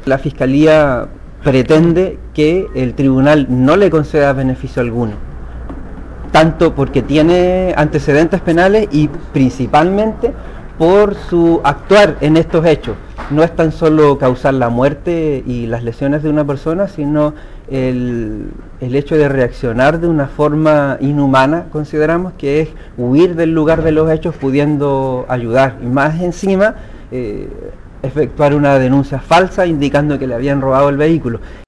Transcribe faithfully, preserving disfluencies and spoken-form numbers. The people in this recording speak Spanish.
La Fiscalía pretende que el tribunal no le conceda beneficio alguno, tanto porque tiene antecedentes penales y principalmente por su actuar en estos hechos. No es tan solo causar la muerte y las lesiones de una persona, sino el, el hecho de reaccionar de una forma inhumana, consideramos, que es huir del lugar de los hechos pudiendo ayudar, y más encima eh, efectuar una denuncia falsa indicando que le habían robado el vehículo.